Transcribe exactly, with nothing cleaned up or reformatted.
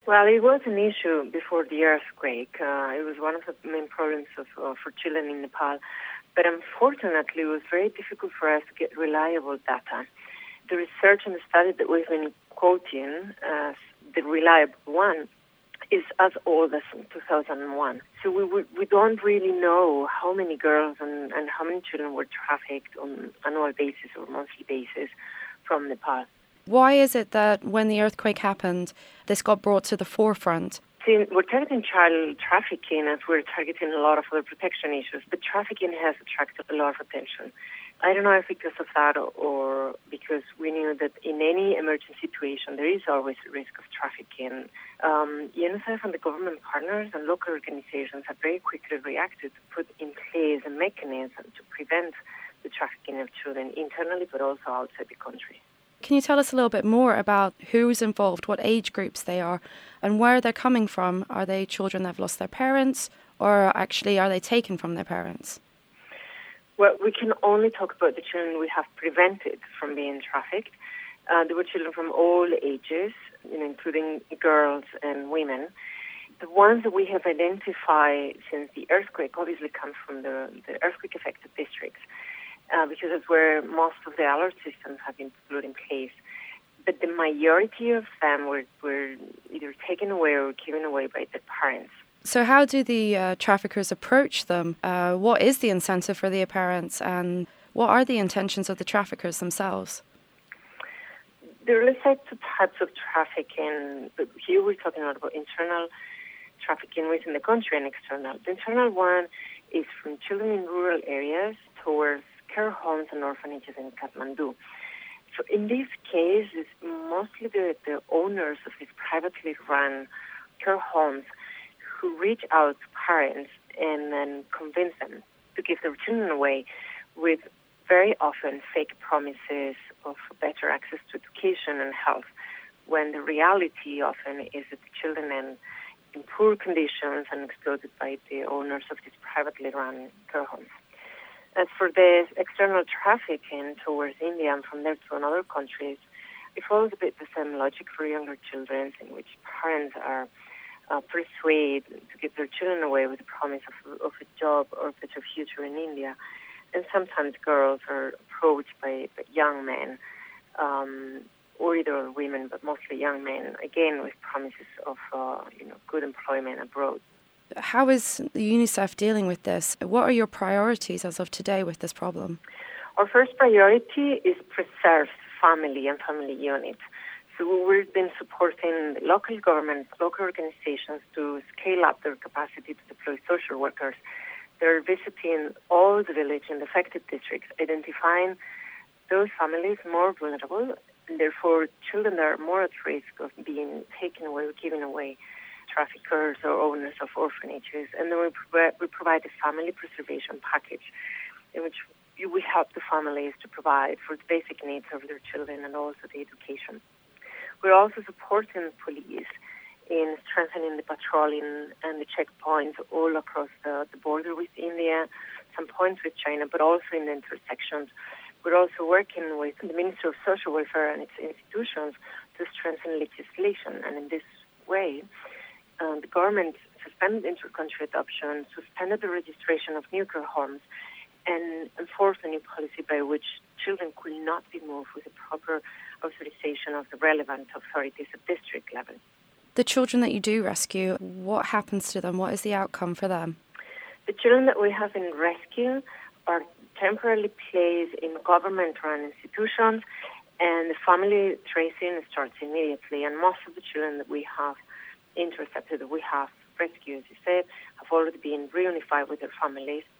Well, it was an issue before the earthquake. Uh, it was one of the main problems of, uh, for children in Nepal. But unfortunately, it was very difficult for us to get reliable data. The research and the study that we've been quoting as the reliable one is as old as two thousand one. So we we, we don't really know how many girls and, and how many children were trafficked on annual basis or monthly basis from Nepal. Why is it that when the earthquake happened, this got brought to the forefront? See, we're targeting child trafficking as we're targeting a lot of other protection issues, but trafficking has attracted a lot of attention. I don't know if because of that or because we knew that in any emergency situation there is always a risk of trafficking. Um, UNICEF and the government partners and local organizations have very quickly reacted to put in place a mechanism to prevent the trafficking of children internally but also outside the country. Can you tell us a little bit more about who's involved, what age groups they are, and where they're coming from? Are they children that have lost their parents, or actually are they taken from their parents? Well, we can only talk about the children we have prevented from being trafficked. Uh, there were children from all ages, you know, including girls and women. The ones that we have identified since the earthquake obviously come from the, the earthquake-affected districts. Uh, because that's where most of the alert systems have been put in place. But the majority of them were, were either taken away or given away by their parents. So how do the uh, traffickers approach them? Uh, what is the incentive for the parents, and what are the intentions of the traffickers themselves? There are like two types of trafficking, but here we're talking about internal trafficking within the country and external. The internal one is from children in rural areas towards care homes and orphanages in Kathmandu. So in this case, it's mostly the, the owners of these privately run care homes who reach out to parents and then convince them to give their children away with very often fake promises of better access to education and health, when the reality often is that the children are in poor conditions and exploited by the owners of these privately run care homes. As for the external trafficking towards India and from there to another countries, it follows a bit the same logic for younger children, in which parents are uh, persuaded to give their children away with the promise of, of a job or a better future in India. And sometimes girls are approached by, by young men, um, or either women, but mostly young men, again with promises of uh, you know good employment abroad. How is UNICEF dealing with this? What are your priorities as of today with this problem? Our first priority is preserve family and family units. So we've been supporting local governments, local organizations to scale up their capacity to deploy social workers. They're visiting all the villages in the affected districts, identifying those families more vulnerable, and therefore children that are more at risk of being taken away or given away, traffickers or owners of orphanages. And then we, pro- we provide a family preservation package in which we help the families to provide for the basic needs of their children and also the education. We're also supporting police in strengthening the patrolling and the checkpoints all across the, the border with India, some points with China, but also in the intersections. We're also working with the Ministry of Social Welfare and its institutions to strengthen legislation. And in this way, um, the government suspended inter-country adoption, suspended the registration of nuclear homes, and enforced a new policy by which children could not be moved with the proper authorization of the relevant authorities at district level. The children that you do rescue, what happens to them? What is the outcome for them? The children that we have in rescue are temporarily placed in government-run institutions, and the family tracing starts immediately. And most of the children that we have intercepted, that we have rescued, as you said, have already been reunified with their families.